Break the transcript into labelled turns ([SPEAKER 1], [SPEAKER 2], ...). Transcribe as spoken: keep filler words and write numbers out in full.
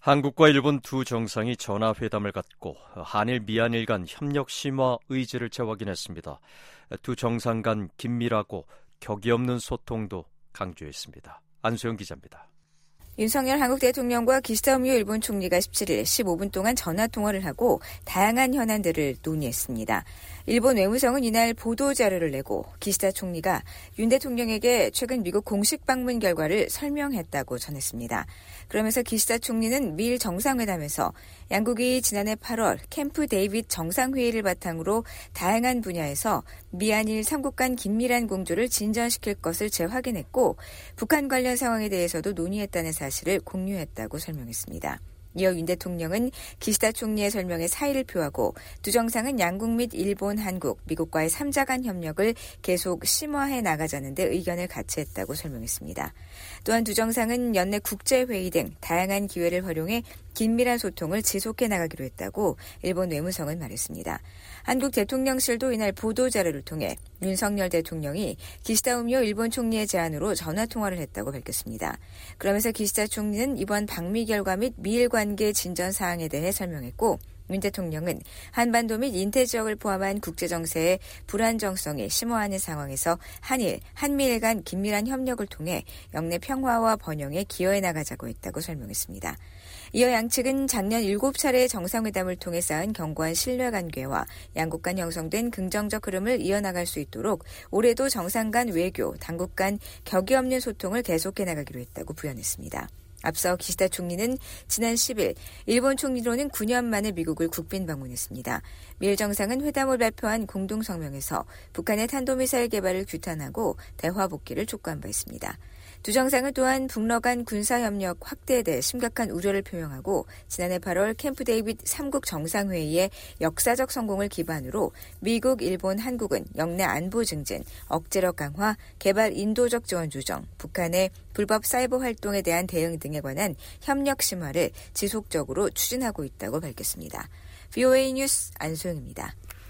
[SPEAKER 1] 한국과 일본 두 정상이 전화회담을 갖고 한일 미한일 간 협력 심화 의지를 재확인했습니다. 두 정상 간 긴밀하고 격이 없는 소통도 강조했습니다. 안소영 기자입니다.
[SPEAKER 2] 윤석열 한국 대통령과 기시다 후미오 일본 총리가 십칠일 십오 분 동안 전화통화를 하고 다양한 현안들을 논의했습니다. 일본 외무성은 이날 보도자료를 내고 기시다 총리가 윤 대통령에게 최근 미국 공식 방문 결과를 설명했다고 전했습니다. 그러면서 기시다 총리는 미일 정상회담에서 양국이 지난해 팔월 캠프 데이빗 정상회의를 바탕으로 다양한 분야에서 미한일 삼국 간 긴밀한 공조를 진전시킬 것을 재확인했고 북한 관련 상황에 대해서도 논의했다는 사실을 공유했다고 설명했습니다. 이어 윤 대통령은 기시다 총리의 설명에 사의를 표하고 두 정상은 양국 및 일본, 한국, 미국과의 삼자 간 협력을 계속 심화해 나가자는 데 의견을 같이 했다고 설명했습니다. 또한 두 정상은 연내 국제회의 등 다양한 기회를 활용해 긴밀한 소통을 지속해 나가기로 했다고 일본 외무성은 말했습니다. 한국 대통령실도 이날 보도자료를 통해 윤석열 대통령이 기시다 후미오 일본 총리의 제안으로 전화통화를 했다고 밝혔습니다. 그러면서 기시다 총리는 이번 방미 결과 및 미일 관계 진전 사항에 대해 설명했고 윤 대통령은 한반도 및 인태 지역을 포함한 국제정세의 불안정성이 심화하는 상황에서 한일, 한미일 간 긴밀한 협력을 통해 영내 평화와 번영에 기여해 나가자고 했다고 설명했습니다. 이어 양측은 작년 일곱 차례의 정상회담을 통해 쌓은 견고한 신뢰관계와 양국 간 형성된 긍정적 흐름을 이어나갈 수 있도록 올해도 정상 간 외교, 당국 간 격이 없는 소통을 계속해 나가기로 했다고 부연했습니다. 앞서 기시다 총리는 지난 십일 일본 총리로는 구 년 만에 미국을 국빈 방문했습니다. 미일 정상은 회담을 발표한 공동성명에서 북한의 탄도미사일 개발을 규탄하고 대화 복귀를 촉구한 바 있습니다. 두 정상은 또한 북러 간 군사협력 확대에 대해 심각한 우려를 표명하고 지난해 팔월 캠프 데이빗 삼국 정상회의의 역사적 성공을 기반으로 미국, 일본, 한국은 영내 안보 증진, 억제력 강화, 개발 인도적 지원 조정, 북한의 불법 사이버 활동에 대한 대응 등에 관한 협력 심화를 지속적으로 추진하고 있다고 밝혔습니다. 브이오에이 뉴스 안소영입니다.